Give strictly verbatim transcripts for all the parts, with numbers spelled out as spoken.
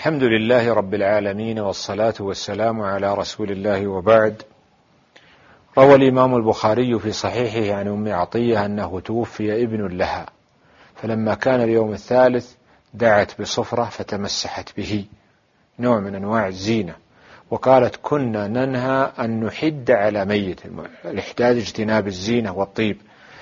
الحمد لله رب العالمين، والصلاة والسلام على رسول الله، وبعد. روى الإمام البخاري في صحيحه عن أم عطية أنه توفي ابن لها، فلما كان اليوم الثالث دعت بصفرة فتمسحت به، نوع من أنواع الزينة، وقالت: كنا ننهى أن نحد على ميت. الإحداد اجتناب الزينة والطيب.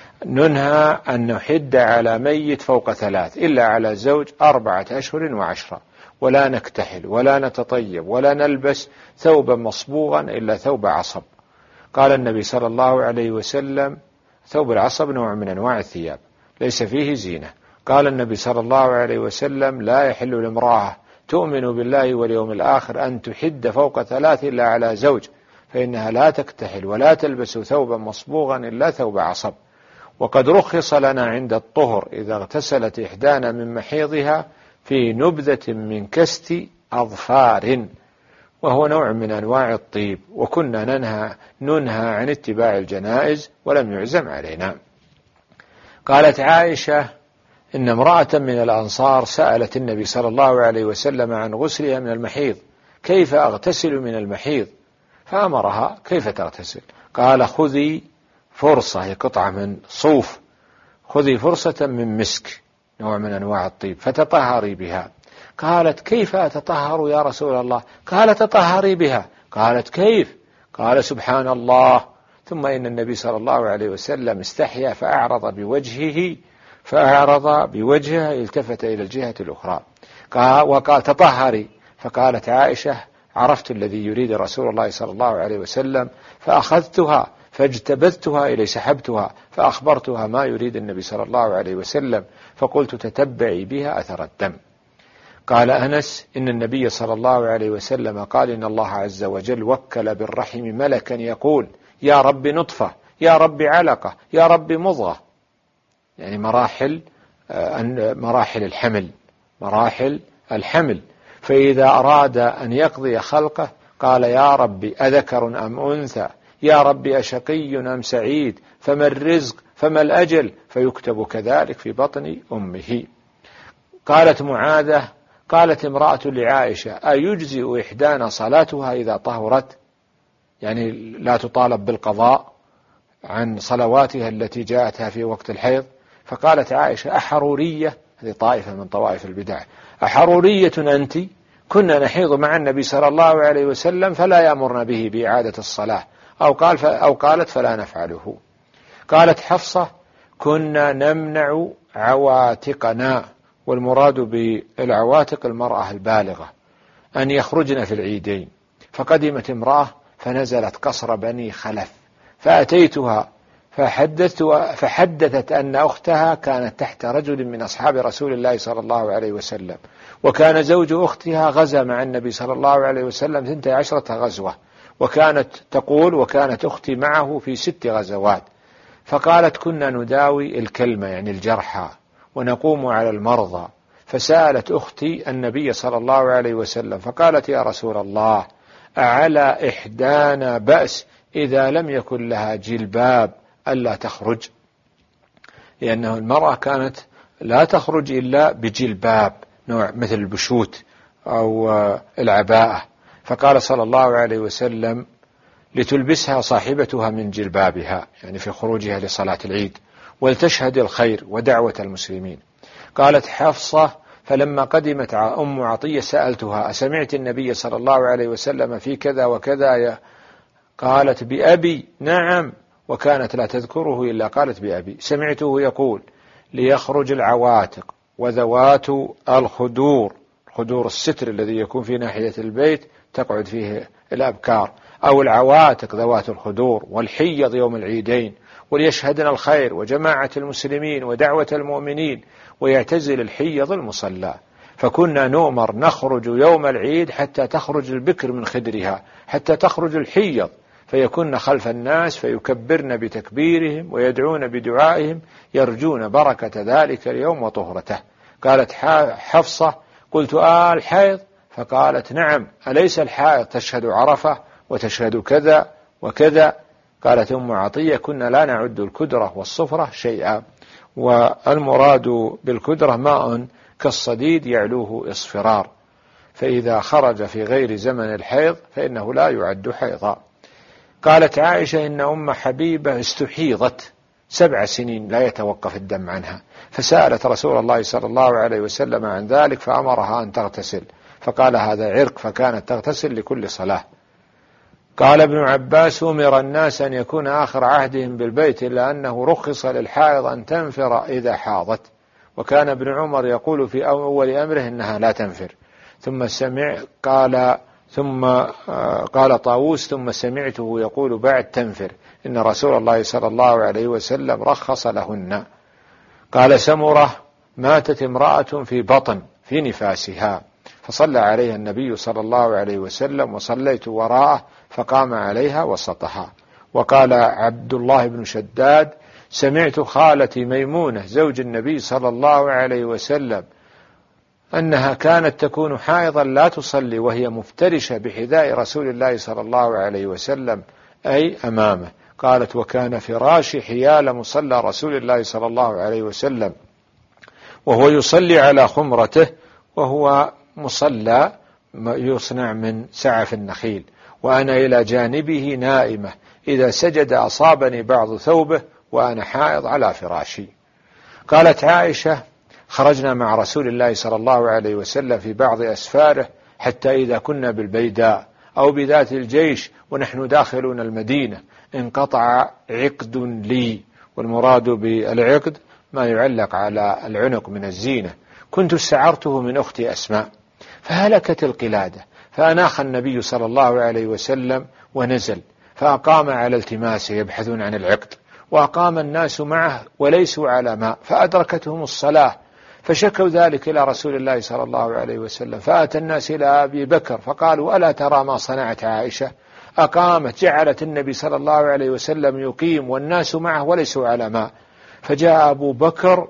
ننهى أن نحد على ميت فوق ثلاث إلا على زوج أربعة أشهر وعشرة، ولا نكتحل ولا نتطيب ولا نلبس ثوبا مصبوغا إلا ثوب عصب. قال النبي صلى الله عليه وسلم: ثوب العصب نوع من أنواع الثياب ليس فيه زينة. قال النبي صلى الله عليه وسلم: لا يحل لامرأة تؤمن بالله واليوم الآخر أن تحد فوق ثلاث إلا على زوج، فإنها لا تكتحل ولا تلبس ثوبا مصبوغا إلا ثوب عصب. وقد رخص لنا عند الطهر إذا اغتسلت إحدانا من محيضها في نبذة من كست أظفار، وهو نوع من أنواع الطيب، وكنا ننهى, ننهى عن اتباع الجنائز ولم يعزم علينا. قالت عائشة: إن امرأة من الأنصار سألت النبي صلى الله عليه وسلم عن غسلها من المحيض: كيف أغتسل من المحيض؟ فأمرها: كيف تغتسل؟ قال: خذي فرصة، هي قطعة من صوف، خذي فرصة من مسك، نوع من أنواع الطيب، فتطهري بها. قالت: كيف أتطهر يا رسول الله؟ قال: تطهري بها. قالت: كيف؟ قال: سبحان الله. ثم إن النبي صلى الله عليه وسلم استحيا فأعرض بوجهه فأعرض بوجهه التفت إلى الجهة الأخرى وقال: تطهري. فقالت عائشة: عرفت الذي يريد رسول الله صلى الله عليه وسلم، فأخذتها فاجتبذتها إلي، سحبتها فأخبرتها ما يريد النبي صلى الله عليه وسلم، فقلت: تتبعي بها أثر الدم. قال أنس: إن النبي صلى الله عليه وسلم قال: إن الله عز وجل وكل بالرحم ملكا يقول: يا رب نطفة، يا رب علقة، يا رب مضغة، يعني مراحل مراحل الحمل مراحل الحمل فإذا أراد أن يقضي خلقه قال: يا رب أذكر أم أنثى، يا رب أشقي أم سعيد، فما الرزق، فما الأجل، فيكتب كذلك في بطن أمه. قالت معاذة: قالت امرأة لعائشة: أيجزئ إحدانا صلاتها إذا طهرت؟ يعني لا تطالب بالقضاء عن صلواتها التي جاءتها في وقت الحيض. فقالت عائشة: أحرورية، هذه طائفة من طوائف البدع، أحرورية أنت؟ كنا نحيض مع النبي صلى الله عليه وسلم فلا يأمرنا به بإعادة الصلاة، أو قال أو قالت: فلا نفعله. قالت حفصة: كنا نمنع عواتقنا، والمراد بالعواتق المرأة البالغة، أن يخرجن في العيدين. فقدمت امرأة فنزلت قصر بني خلف، فأتيتها فحدثت فحدثت أن أختها كانت تحت رجل من أصحاب رسول الله صلى الله عليه وسلم، وكان زوج أختها غزا مع النبي صلى الله عليه وسلم ثنتي عشرة غزوة، وكانت تقول: وكانت أختي معه في ست غزوات. فقالت: كنا نداوي الكلمة، يعني الجرحى، ونقوم على المرضى. فسألت أختي النبي صلى الله عليه وسلم فقالت: يا رسول الله، أعلى إحدانا بأس إذا لم يكن لها جلباب ألا تخرج؟ لأنه المرأة كانت لا تخرج إلا بجلباب، نوع مثل البشوت أو العباءة. فقال صلى الله عليه وسلم: لتلبسها صاحبتها من جلبابها، يعني في خروجها لصلاة العيد، ولتشهد الخير ودعوة المسلمين. قالت حفصة: فلما قدمت أم عطية سألتها: أسمعت النبي صلى الله عليه وسلم في كذا وكذا يا؟ قالت: بأبي نعم. وكانت لا تذكره إلا قالت: بأبي سمعته يقول: ليخرج العواتق وذوات الخدور، خدور الستر الذي يكون في ناحية البيت تقعد فيه الأبكار، أو العواتق ذوات الخدور، والحيض يوم العيدين، وليشهدنا الخير وجماعة المسلمين ودعوة المؤمنين، ويعتزل الحيض المصلى. فكنا نؤمر نخرج يوم العيد حتى تخرج البكر من خدرها، حتى تخرج الحيض، فيكون خلف الناس فيكبرن بتكبيرهم ويدعون بدعائهم، يرجون بركة ذلك اليوم وطهرته. قالت حفصة: قلت: آه الحيض؟ فقالت: نعم. أليس الحائض تشهد عرفة وتشهد كذا وكذا؟ قالت أم عطية: كنا لا نعد الكدرة والصفرة شيئا، والمراد بالكدرة ماء كالصديد يعلوه اصفرار. فإذا خرج في غير زمن الحيض فإنه لا يعد حيضا. قالت عائشة إن أم حبيبة استحيضت سبع سنين لا يتوقف الدم عنها، فسألت رسول الله صلى الله عليه وسلم عن ذلك فأمرها أن تغتسل، فقال هذا عرق، فكانت تغتسل لكل صلاة. قال ابن عباس أمر الناس أن يكون آخر عهدهم بالبيت، إلا أنه رخص للحائض أن تنفر إذا حاضت، وكان ابن عمر يقول في أول أمره إنها لا تنفر. ثم سمع قال ثم قال طاووس ثم سمعته يقول بعد تنفر، إن رسول الله صلى الله عليه وسلم رخص لهن. قال سمرة ماتت امرأة في بطن في نفاسها، فصلى عليها النبي صلى الله عليه وسلم وصليت وراءه فقام عليها وسطها. وقال عبد الله بن شداد سمعت خالتي ميمونة زوج النبي صلى الله عليه وسلم أنها كانت تكون حائضا لا تصلي وهي مفترشة بحذاء رسول الله صلى الله عليه وسلم أي أمامه. قالت وكان فراشي حيال مصلى رسول الله صلى الله عليه وسلم وهو يصلي على خمرته، وهو مصلى يصنع من سعف النخيل، وأنا إلى جانبه نائمة، إذا سجد أصابني بعض ثوبه وأنا حائض على فراشي. قالت عائشة خرجنا مع رسول الله صلى الله عليه وسلم في بعض أسفاره حتى إذا كنا بالبيداء أو بذات الجيش ونحن داخلون المدينة انقطع عقد لي، والمراد بالعقد ما يعلق على العنق من الزينة، كنت استعرته من أختي أسماء، فهلكت القلادة، فأناخ النبي صلى الله عليه وسلم ونزل فأقام على التماسه يبحثون عن العقد، وأقام الناس معه وليسوا على ماء، فأدركتهم الصلاة فشكوا ذلك إلى رسول الله صلى الله عليه وسلم، فأتى الناس إلى أبي بكر فقالوا ألا ترى ما صنعت عائشة؟ أقامت جعلت النبي صلى الله عليه وسلم يقيم والناس معه وليسوا على ماء. فجاء أبو بكر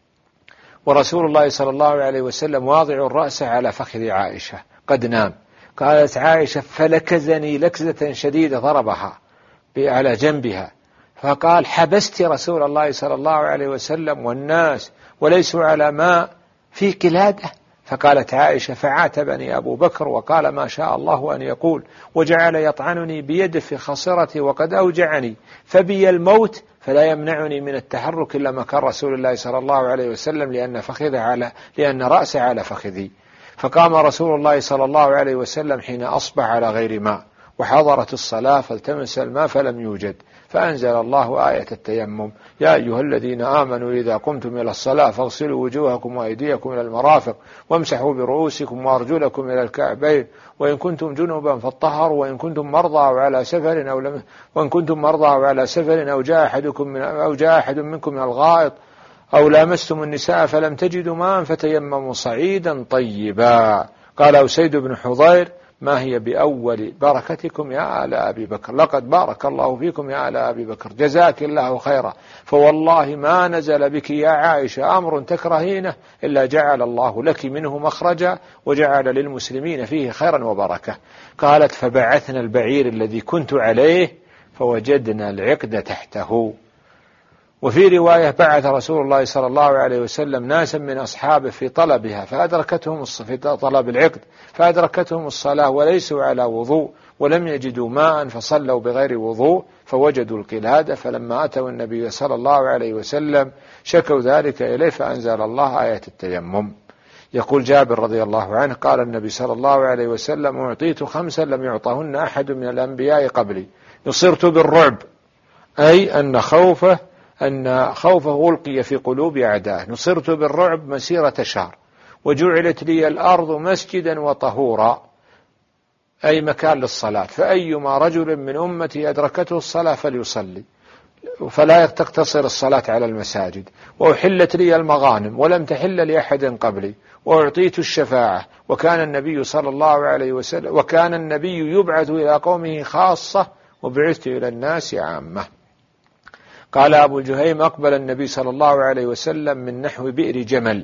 ورسول الله صلى الله عليه وسلم واضع الرأس على فخذ عائشة قد نام. قالت عائشة فلكزني لكزة شديدة ضربها على جنبها، فقال حبست رسول الله صلى الله عليه وسلم والناس وليسوا على ماء في قلادة؟ فقالت عائشة فعاتبني أبو بكر وقال ما شاء الله أن يقول، وجعل يطعنني بيده في خصرتي وقد أوجعني، فبي الموت فلا يمنعني من التحرك إلا مكان رسول الله صلى الله عليه وسلم لأن فخذه على لأن رأسه على فخذي. فقام رسول الله صلى الله عليه وسلم حين أصبح على غير ماء، وحضرت الصلاة فالتمس الماء فلم يوجد، فأنزل الله آية التيمم يا أيها الذين آمنوا إذا قمتم إلى الصلاة فاغسلوا وجوهكم وأيديكم إلى المرافق وامسحوا برؤوسكم وأرجلكم إلى الكعبين وإن كنتم جنبا فاطهروا وإن كنتم مرضى أو على سفر أو لم وإن كنتم مرضى أو على سفر أو جاء أحدكم من أو جاء أحد منكم من الغائط أو لامستم النساء فلم تجدوا ماء فتيمموا صعيدا طيبا. قال أسيد بن حضير ما هي بأول بركتكم يا آل أبي بكر، لقد بارك الله فيكم يا آل أبي بكر، جزاك الله خيرا، فوالله ما نزل بك يا عائشة أمر تكرهينه إلا جعل الله لك منه مخرجا وجعل للمسلمين فيه خيرا وبركة. قالت فبعثنا البعير الذي كنت عليه فوجدنا العقد تحته. وفي رواية بعث رسول الله صلى الله عليه وسلم ناسا من أصحابه في طلبها فأدركتهم في طلب العقد فأدركتهم الصلاة وليسوا على وضوء ولم يجدوا ماء فصلوا بغير وضوء فوجدوا القلادة، فلما أتوا النبي صلى الله عليه وسلم شكوا ذلك إليه فأنزل الله آية التيمم. يقول جابر رضي الله عنه قال النبي صلى الله عليه وسلم أعطيت خمسا لم يعطهن أحد من الأنبياء قبلي، نصرت بالرعب، أي أن خوفه أن خوفه ألقي في قلوب أعدائه، نصرت بالرعب مسيرة شهر، وجعلت لي الأرض مسجدا وطهورا، أي مكان للصلاة، فأيما رجل من أمتي أدركته الصلاة فليصلي، فلا تقتصر الصلاة على المساجد، وأحلت لي المغانم ولم تحل لأحد قبلي، وأعطيت الشفاعة، وكان النبي صلى الله عليه وسلم وكان النبي يبعث إلى قومه خاصة وبعثت إلى الناس عامة. قال أبو جهيم أقبل النبي صلى الله عليه وسلم من نحو بئر جمل،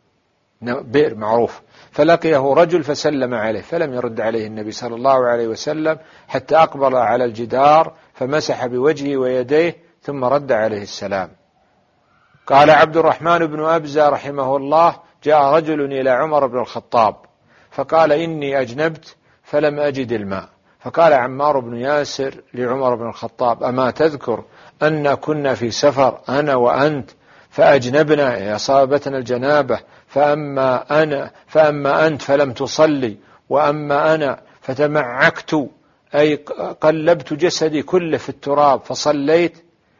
بئر معروف، فلقيه رجل فسلم عليه فلم يرد عليه النبي صلى الله عليه وسلم حتى أقبل على الجدار فمسح بوجهه ويديه ثم رد عليه السلام. قال عبد الرحمن بن أبزة رحمه الله جاء رجل إلى عمر بن الخطاب فقال إني أجنبت فلم أجد الماء. فقال عمار بن ياسر لعمر بن الخطاب أما تذكر أن كنا في سفر أنا وأنت فأجنبنا أصابتنا الجنابة، فأما أنا فأما أنت فلم تصلي، وأما أنا فتمعكت أي قلبت جسدي كله في التراب فصليت.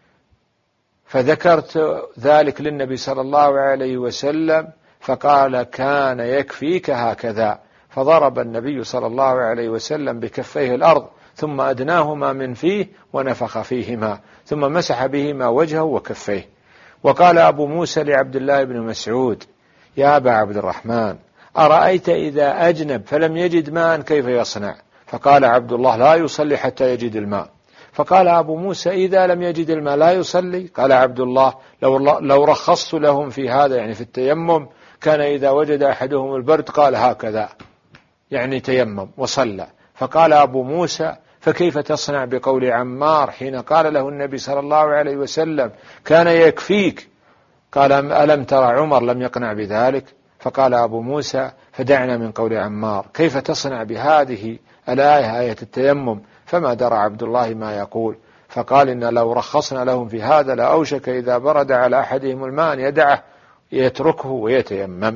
فذكرت ذلك للنبي صلى الله عليه وسلم فقال كان يكفيك هكذا. فضرب النبي صلى الله عليه وسلم بكفيه الأرض ثم أدناهما من فيه ونفخ فيهما ثم مسح بهما وجهه وكفيه. وقال أبو موسى لعبد الله بن مسعود يا أبا عبد الرحمن أرأيت إذا أجنب فلم يجد ماء كيف يصنع؟ فقال عبد الله لا يصلي حتى يجد الماء. فقال أبو موسى إذا لم يجد الماء لا يصلي؟ قال عبد الله لو, لو رخصت لهم في هذا يعني في التيمم كان إذا وجد أحدهم البرد قال هكذا يعني تيمم وصلى. فقال أبو موسى فكيف تصنع بقول عمار حين قال له النبي صلى الله عليه وسلم كان يكفيك؟ قال ألم ترى عمر لم يقنع بذلك؟ فقال أبو موسى فدعنا من قول عمار، كيف تصنع بهذه الآية آية التيمم؟ فما درى عبد الله ما يقول. فقال إن لو رخصنا لهم في هذا لأوشك إذا برد على أحدهم الماء أن يدعه يتركه ويتيمم.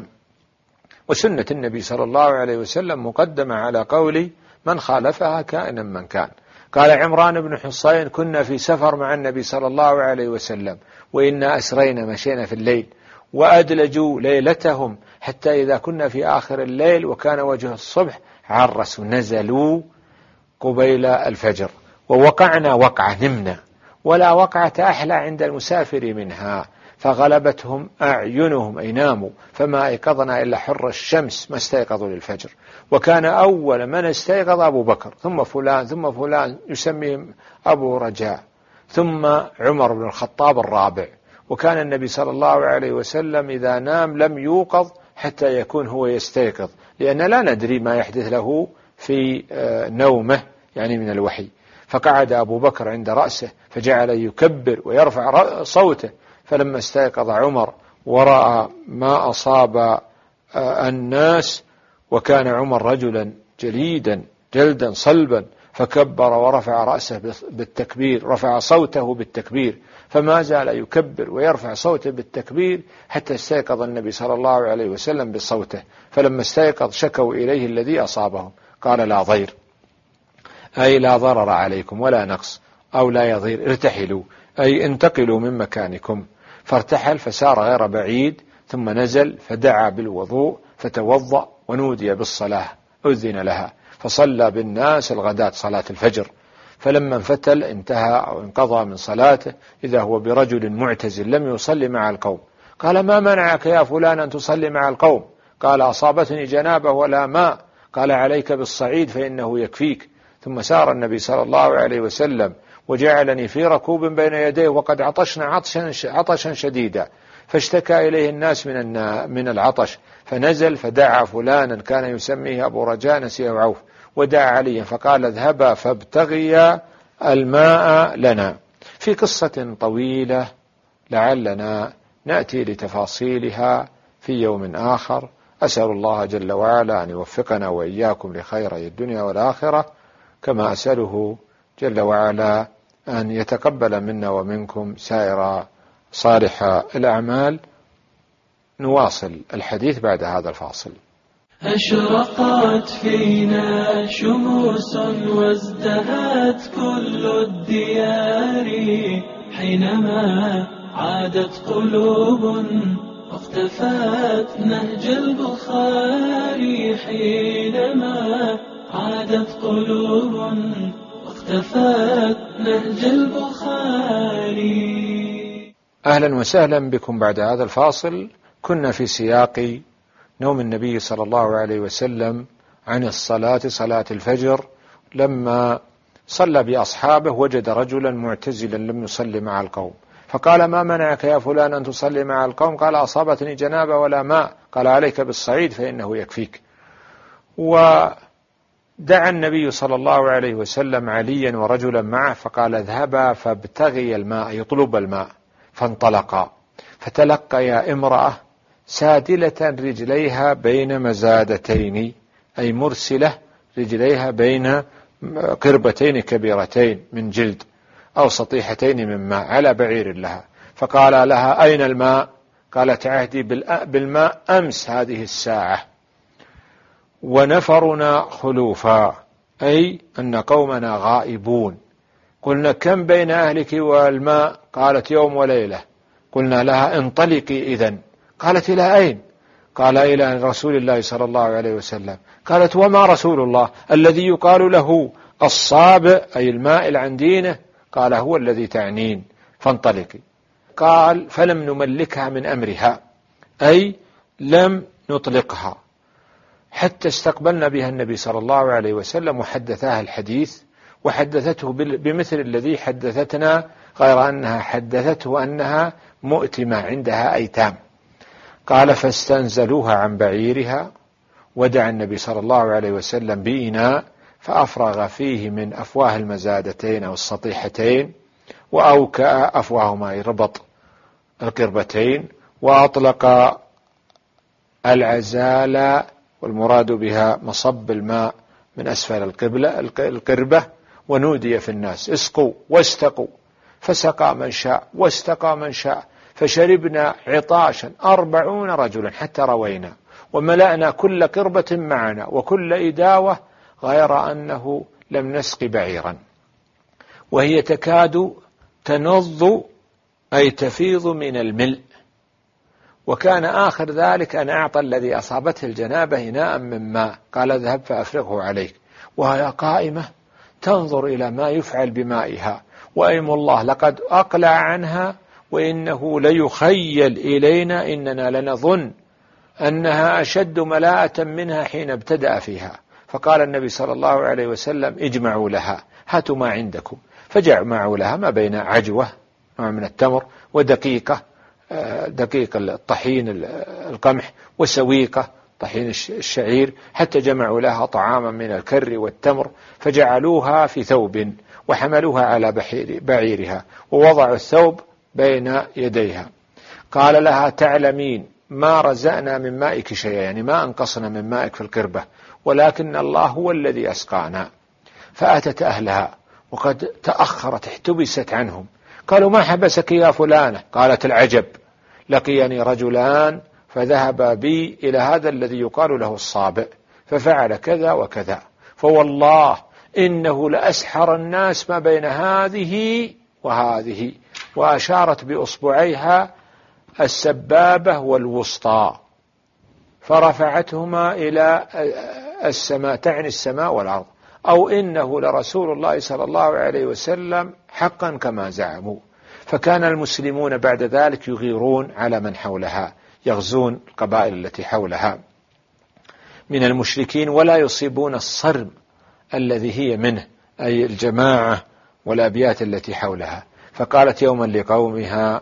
وسنة النبي صلى الله عليه وسلم مقدمة على قول من خالفها كائنا من كان. قال عمران بن حصين كنا في سفر مع النبي صلى الله عليه وسلم وإنا أسرينا مشينا في الليل وأدلجوا ليلتهم حتى إذا كنا في آخر الليل وكان وجه الصبح عرس نزلوا قبيل الفجر ووقعنا وقعة نمنا ولا وقعة أحلى عند المسافر منها فغلبتهم أعينهم أي ناموا فما أيقظنا إلا حر الشمس ما استيقظوا للفجر. وكان أول من استيقظ أبو بكر ثم فلان ثم فلان يسميهم أبو رجاء ثم عمر بن الخطاب الرابع. وكان النبي صلى الله عليه وسلم إذا نام لم يوقظ حتى يكون هو يستيقظ لأن لا ندري ما يحدث له في نومه يعني من الوحي. فقعد أبو بكر عند رأسه فجعل يكبر ويرفع صوته. فلما استيقظ عمر ورأى ما أصاب الناس وكان عمر رجلا جليدا جلدا صلبا فكبر ورفع رأسه بالتكبير رفع صوته بالتكبير فما زال يكبر ويرفع صوته بالتكبير حتى استيقظ النبي صلى الله عليه وسلم بصوته. فلما استيقظ شكوا إليه الذي أصابهم قال لا ضير أي لا ضرر عليكم ولا نقص أو لا يضير ارتحلوا أي انتقلوا من مكانكم. فارتحل فسار غير بعيد ثم نزل فدعا بالوضوء فتوضأ ونودي بالصلاة أذن لها فصلى بالناس الغداة صلاة الفجر. فلما انفتل انتهى أو انقضى من صلاته إذا هو برجل معتزل لم يصلي مع القوم. قال ما منعك يا فلان أن تصلي مع القوم؟ قال أصابتني جنابة ولا ماء. قال عليك بالصعيد فإنه يكفيك. ثم سار النبي صلى الله عليه وسلم وجعلني في ركوب بين يديه وقد عطشنا عطشا, عطشا شديدا فاشتكى إليه الناس من من العطش فنزل فدعا فلانا كان يسميه أبو رجاء نسيه عوف ودعا عليا فقال اذهبا فابتغيا الماء لنا. في قصة طويلة لعلنا نأتي لتفاصيلها في يوم آخر. أسأل الله جل وعلا أن يوفقنا وإياكم لخيري الدنيا والآخرة كما أسأله جل وعلا أن يتقبل منا ومنكم سائر صالح الأعمال. نواصل الحديث بعد هذا الفاصل. أشرقت فينا شموس وازدهت كل الديار حينما عادت قلوب واختفت نهج البخاري حينما عادت قلوب واختفت نهج البخاري. أهلا وسهلا بكم بعد هذا الفاصل. كنا في سياق نوم النبي صلى الله عليه وسلم عن الصلاة صلاة الفجر لما صلى بأصحابه وجد رجلا معتزلا لم يصلي مع القوم فقال ما منعك يا فلان أن تصلي مع القوم؟ قال أصابتني جنابة ولا ماء. قال عليك بالصعيد فإنه يكفيك. ودعا النبي صلى الله عليه وسلم عليا ورجلا معه فقال اذهبا فابتغي الماء يطلب الماء. فانطلقا فتلقيا امرأة سادلة رجليها بين مزادتين أي مرسلة رجليها بين قربتين كبيرتين من جلد أو سطيحتين من ماء على بعير لها، فقال لها: أين الماء؟ قالت: عهدي بالماء أمس هذه الساعة، ونفرنا خلوفا، أي أن قومنا غائبون. قلنا: كم بين أهلك والماء؟ قالت: يوم وليلة. قلنا لها: انطلقي إذن. قالت: إلى أين؟ قال: إلى رسول الله صلى الله عليه وسلم. قالت: وما رسول الله الذي يقال له الصابئ أي المائل عن دينه؟ قال: هو الذي تعنين، فانطلقي. قال: فلم نملكها من أمرها، أي لم نطلقها حتى استقبلنا بها النبي صلى الله عليه وسلم وحدثها الحديث، وحدثته بمثل الذي حدثتنا، غير أنها حدثته أنها مؤتمة عندها أيتام. قال: فاستنزلوها عن بعيرها، ودعا النبي صلى الله عليه وسلم بإناء فأفرغ فيه من أفواه المزادتين أو السطيحتين، وأوكأ أفواهما، أي ربط القربتين، وأطلق العزال، والمراد بها مصب الماء من أسفل القبلة القربة، ونودي في الناس: اسقوا واستقوا، فسقى من شاء واستقى من شاء، فشربنا عطاشا أربعون رجلا حتى روينا، وملأنا كل قربة معنا وكل إداوة، غير أنه لم نسق بعيرا، وهي تكاد تنض أي تفيض من الملء. وكان آخر ذلك أن أعطى الذي أصابته الجنابة إناء من ماء، قال: اذهب فأفرغه عليك، وهي قائمة تنظر إلى ما يفعل بمائها، وأيم الله لقد أقلع عنها، وإنه ليخيل إلينا إننا لنظن أنها أشد ملاءة منها حين ابتدأ فيها. فقال النبي صلى الله عليه وسلم: اجمعوا لها، هاتوا ما عندكم. فجمعوا لها ما بين عجوة نوع من التمر، ودقيقة دقيق الطحين القمح، وسويقة طحين الشعير، حتى جمعوا لها طعاما من الكر والتمر، فجعلوها في ثوب وحملوها على بعيرها، ووضعوا الثوب بين يديها. قال لها: تعلمين ما رزقنا من مائك شيئا، يعني ما أنقصنا من مائك في القربة، ولكن الله هو الذي أسقانا. فأتت أهلها وقد تأخرت، احتبست عنهم. قالوا: ما حبسك يا فلانة؟ قالت: العجب، لقيني رجلان فذهب بي إلى هذا الذي يقال له الصابئ، ففعل كذا وكذا، فوالله إنه لأسحر الناس ما بين هذه وهذه، وأشارت بأصبعيها السبابة والوسطى، فرفعتهما إلى السماء، تعني السماء والأرض، أو إنه لرسول الله صلى الله عليه وسلم حقا كما زعموا. فكان المسلمون بعد ذلك يغيرون على من حولها، يغزون القبائل التي حولها من المشركين، ولا يصيبون الصرم الذي هي منه، أي الجماعة والأبيات التي حولها. فقالت يوما لقومها: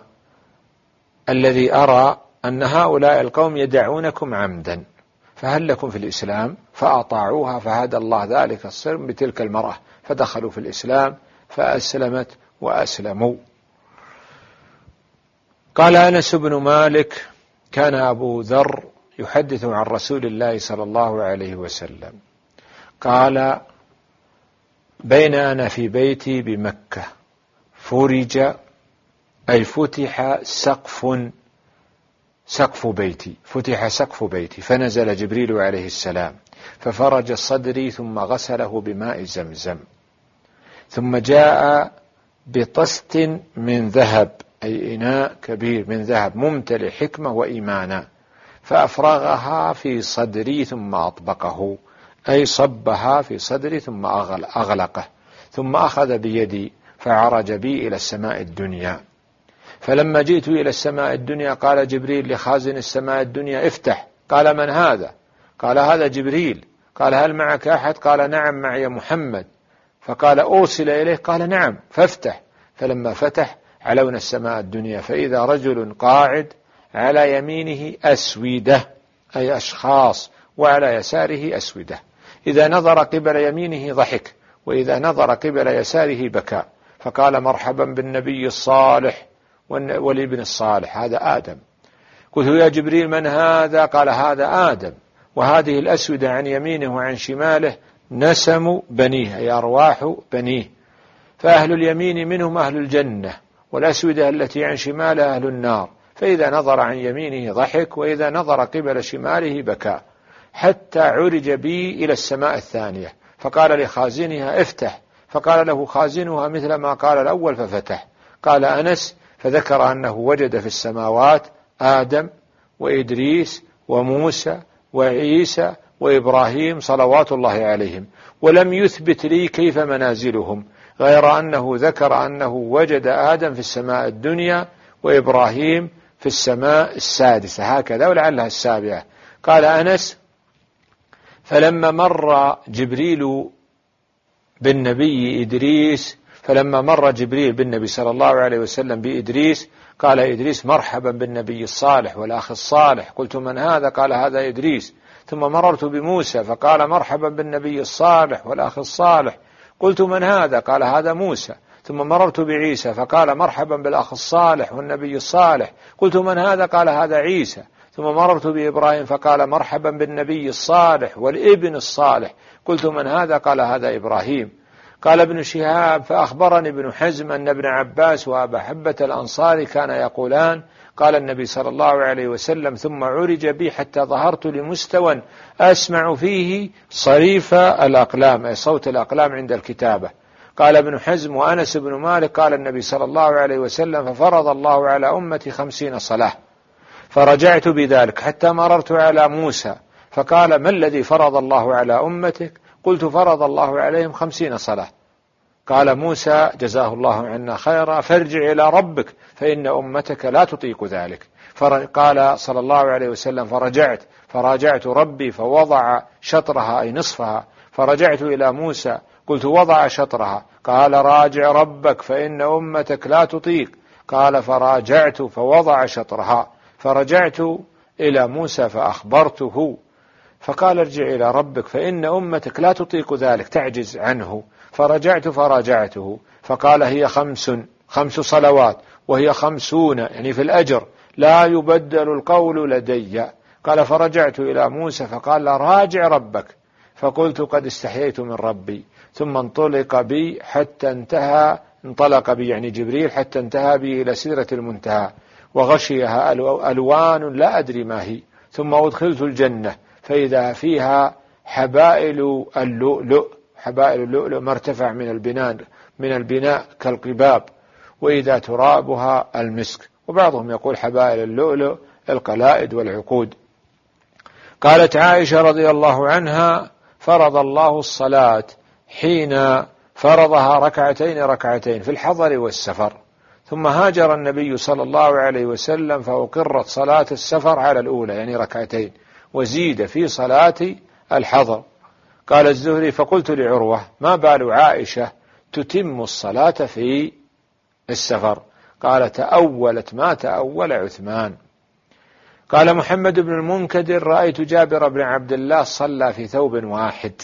الذي أرى أن هؤلاء القوم يدعونكم عمدا، فهل لكم في الإسلام؟ فأطاعوها، فهدى الله ذلك الصرم بتلك المرأة، فدخلوا في الإسلام، فأسلمت وأسلموا. قال أنس بن مالك: كان أبو ذر يحدث عن رسول الله صلى الله عليه وسلم قال: بين أنا في بيتي بمكة فرج، أي فتح سقف سقف بيتي فتح سقف بيتي فنزل جبريل عليه السلام ففرج صدري، ثم غسله بماء زمزم، ثم جاء بطست من ذهب، أي إناء كبير من ذهب ممتلئ حكمة وإيمانا، فأفرغها في صدري ثم أطبقه، أي صبها في صدري ثم أغلقه، ثم أخذ بيدي فعرج بي إلى السماء الدنيا. فلما جئت إلى السماء الدنيا قال جبريل لخازن السماء الدنيا: افتح. قال: من هذا؟ قال: هذا جبريل. قال: هل معك أحد؟ قال: نعم معي محمد. فقال: أوصل إليه؟ قال: نعم. فافتح. فلما فتح علونا السماء الدنيا، فإذا رجل قاعد على يمينه أسودة، أي أشخاص، وعلى يساره أسودة، إذا نظر قبل يمينه ضحك، وإذا نظر قبل يساره بكى، فقال: مرحبا بالنبي الصالح والابن الصالح، هذا آدم. قلت: يا جبريل من هذا؟ قال: هذا آدم. وهذه الأسودة عن يمينه وعن شماله نسم بنيه، أي أرواح بنيه، فأهل اليمين منهم أهل الجنة، والأسودة التي عن شماله أهل النار، فإذا نظر عن يمينه ضحك، وإذا نظر قبل شماله بكى، حتى عرج بي إلى السماء الثانية، فقال لخازنها افتح، فقال له خازنها مثل ما قال الأول ففتح. قال أنس: فذكر أنه وجد في السماوات آدم وإدريس وموسى وعيسى وإبراهيم صلوات الله عليهم، ولم يثبت لي كيف منازلهم، غير أنه ذكر أنه وجد آدم في السماء الدنيا وإبراهيم في السماء السادسة هكذا، ولعلها السابعة. قال أنس: فلما مر جبريل بالنبي إدريس فلما مر جبريل بالنبي صلى الله عليه وسلم بإدريس قال إدريس: مرحبا بالنبي الصالح والأخ الصالح. قلت: من هذا؟ قال: هذا إدريس. ثم مررت بموسى فقال: مرحبا بالنبي الصالح والأخ الصالح. قلت: من هذا؟ قال: هذا موسى. ثم مررت بعيسى فقال: مرحبا بالأخ الصالح والنبي الصالح. قلت: من هذا؟ قال: هذا عيسى. ثم مررت بإبراهيم فقال: مرحبا بالنبي الصالح والابن الصالح. قلت: من هذا؟ قال: هذا إبراهيم. قال ابن شهاب: فأخبرني ابن حزم أن ابن عباس وأبا حبة الأنصاري كان يقولان: قال النبي صلى الله عليه وسلم: ثم عرج بي حتى ظهرت لمستوى أسمع فيه صريف الأقلام، أي صوت الأقلام عند الكتابة. قال ابن حزم: وأنس بن مالك قال النبي صلى الله عليه وسلم: ففرض الله على أمتي خمسين صلاة، فرجعت بذلك حتى مررت على موسى فقال: ما الذي فرض الله على أمتك؟ قلت: فرض الله عليهم خمسين صلاة. قال موسى: جزاه الله عنا خيرا، فارجع إلى ربك فإن أمتك لا تطيق ذلك. قال صلى الله عليه وسلم: فرجعت فراجعت ربي فوضع شطرها أي نصفها، فرجعت إلى موسى قلت: وضع شطرها. قال: راجع ربك فإن أمتك لا تطيق. قال: فراجعت فوضع شطرها، فرجعت إلى موسى فأخبرته، فقال: ارجع إلى ربك فإن أمتك لا تطيق ذلك، تعجز عنه. فرجعت فراجعته فقال: هي خمس خمس صلوات وهي خمسون، يعني في الأجر، لا يبدل القول لدي. قال: فرجعت إلى موسى فقال: راجع ربك. فقلت: قد استحييت من ربي. ثم انطلق بي حتى انتهى انطلق بي يعني جبريل حتى انتهى بي إلى سدرة المنتهى، وغشيها ألوان لا أدري ما هي. ثم أدخلت الجنة فإذا فيها حبائل اللؤلؤ، حبائل اللؤلؤ مرتفع من البناء من البناء كالقباب، وإذا ترابها المسك، وبعضهم يقول حبائل اللؤلؤ القلائد والعقود. قالت عائشة رضي الله عنها: فرض الله الصلاة حين فرضها ركعتين ركعتين في الحضر والسفر، ثم هاجر النبي صلى الله عليه وسلم فأقرت صلاة السفر على الأولى يعني ركعتين، وزيد في صلاة الحضر. قال الزهري: فقلت لعروة: ما بال عائشة تتم الصلاة في السفر؟ قال: تأولت ما تأول عثمان. قال محمد بن المنكدر: رأيت جابر بن عبد الله صلى في ثوب واحد،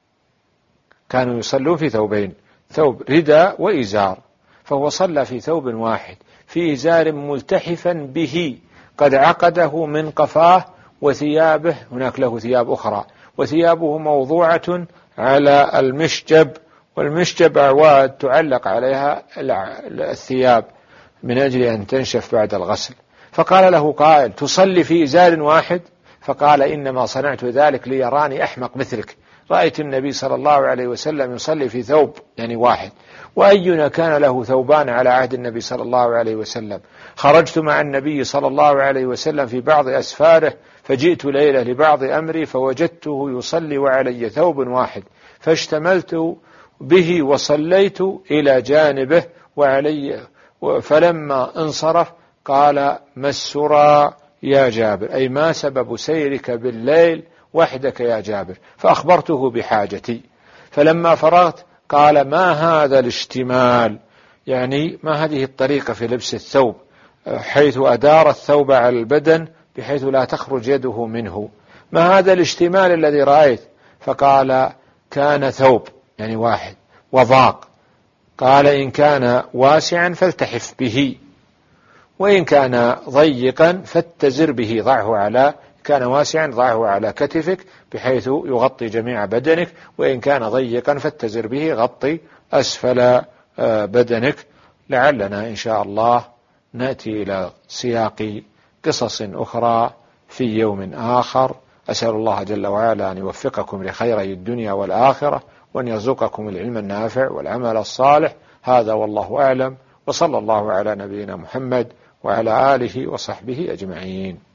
كانوا يصلون في ثوبين، ثوب رداء وإزار، فهو صلى في ثوب واحد في إزار ملتحفا به قد عقده من قفاه، وثيابه هناك له ثياب أخرى، وثيابه موضوعة على المشجب، والمشجب أعواد تعلق عليها الثياب من أجل أن تنشف بعد الغسل. فقال له قائل: تصلي في إزار واحد؟ فقال: إنما صنعت ذلك ليراني أحمق مثلك، رأيت النبي صلى الله عليه وسلم يصلي في ثوب يعني واحد، وأينا كان له ثوبان على عهد النبي صلى الله عليه وسلم؟ خرجت مع النبي صلى الله عليه وسلم في بعض أسفاره، فجئت ليلة لبعض أمري فوجدته يصلي وعلي ثوب واحد، فاشتملت به وصليت إلى جانبه وعلي، فلما انصرف قال: ما السرى يا جابر، أي ما سبب سيرك بالليل وحدك يا جابر؟ فأخبرته بحاجتي. فلما فرغت قال: ما هذا الاشتمال، يعني ما هذه الطريقة في لبس الثوب، حيث أدار الثوب على البدن بحيث لا تخرج يده منه، ما هذا الاشتمال الذي رأيت؟ فقال: كان ثوب يعني واحد وضاق. قال: إن كان واسعا فالتحف به، وإن كان ضيقا فاتزر به، ضعه على كان واسعا ضعه على كتفك بحيث يغطي جميع بدنك، وإن كان ضيقا فاتزر به غطي أسفل بدنك. لعلنا إن شاء الله نأتي إلى سياق قصص أخرى في يوم آخر. أسأل الله جل وعلا أن يوفقكم لخيري الدنيا والآخرة، وأن يرزقكم العلم النافع والعمل الصالح. هذا والله أعلم، وصلى الله على نبينا محمد وعلى آله وصحبه أجمعين.